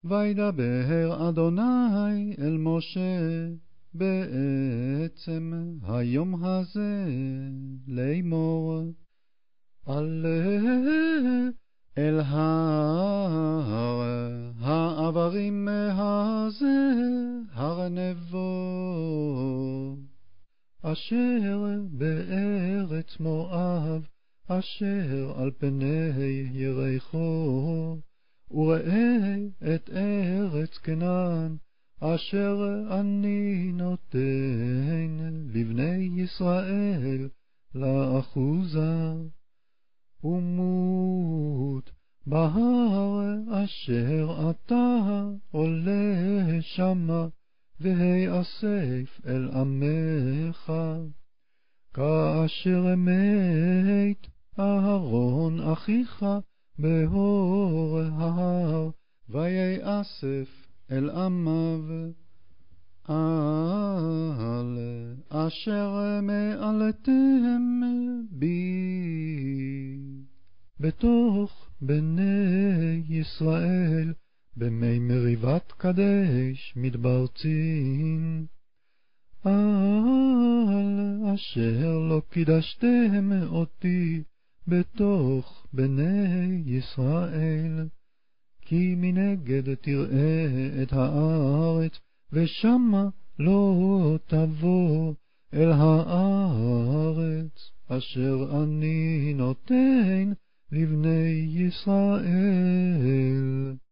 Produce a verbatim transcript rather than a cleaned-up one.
וידבר אדוני אל משה בעצם היום הזה לאמור, עלה אל הר העברים הזה, הר נבו, אשר בארץ מואב, אשר על פני יריחו, וראה את ארץ כנען, אשר אני נותן לבני ישראל לאחוזה, ומות בהר אשר אתה עולה שמה, והיאסף אל עמך, כאשר מת אהרון אחיך בהור ההר, ויאסף אל עמיו, על אשר מעלתם בי בתוך בני ישראל, במי מריבת קדש מדבר צין, על אשר לא קידשתם אותי בתוך בני ישראל, כי מנגד תראה את הארץ, ושמה לא תבוא אל הארץ, אשר אני נותן לבני ישראל.